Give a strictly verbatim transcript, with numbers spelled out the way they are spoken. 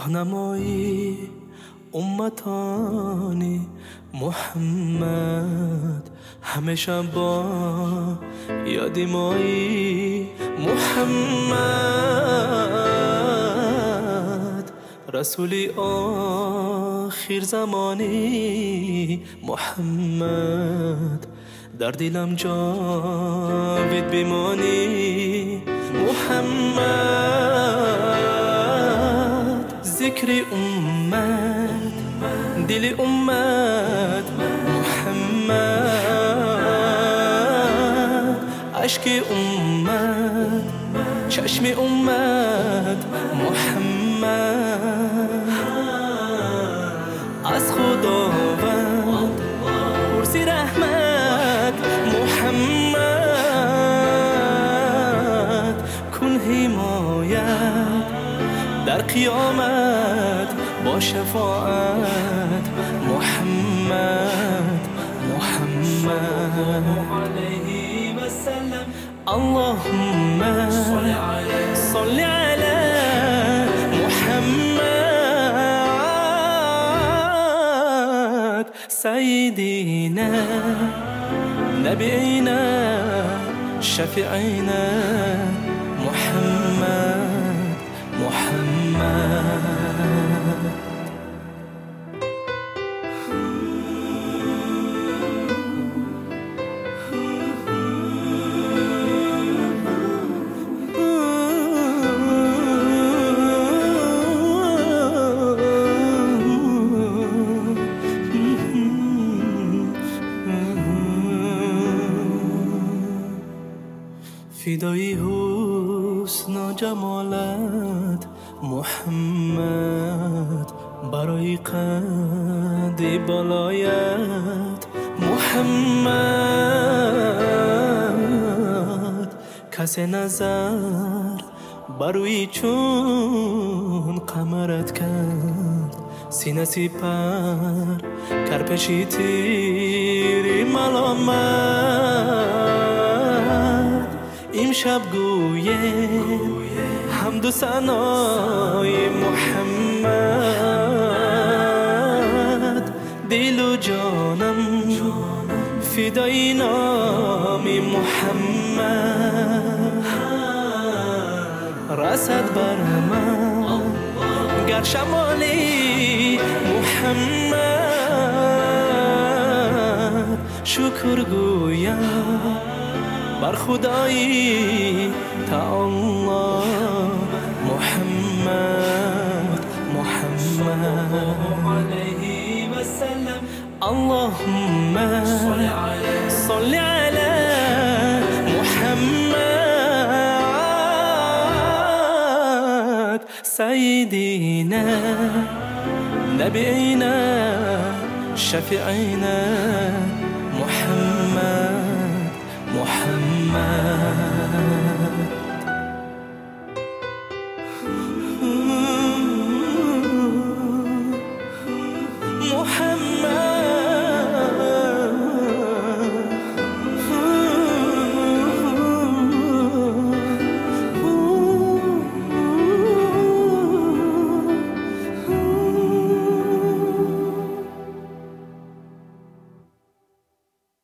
راهنمایی امتانی محمد، همیشه با یادی مایی محمد، رسولی آخر زمانی محمد، در دلم جاوید بیمانی محمد، ذکر امت دل امت محمد، عشق امت چشم امت محمد، از خداوند پرسی رحمت محمد، کن حمایت در قیامت با شفاعت محمد محمد علیه و سلم. اللهم صل علی محمد سیدنا نبینا شفیعنا محمد محمد. فدای حسن و جمالت محمد، برای قد بالایت محمد، کسی نظر بروی چون قمرت کرد، سینه سپر کرپشی تیری ملامت، امشب گویم حمد و ثنای محمد، دل و جانم فدای نام محمد، رسد بر من گر شمالی محمد، شکر گویم بر خدایی تعالی محمد محمد علیه و سلم. اللهم صل علی محمد سیدنا نبینا شفیعنا